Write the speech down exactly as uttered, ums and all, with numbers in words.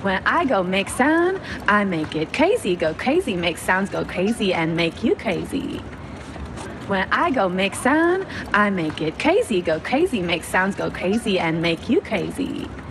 When I go make sound, I make it crazy, go crazy, make sounds go crazy and make you crazy. When I go make sound, I make it crazy, go crazy, make sounds go crazy and make you crazy.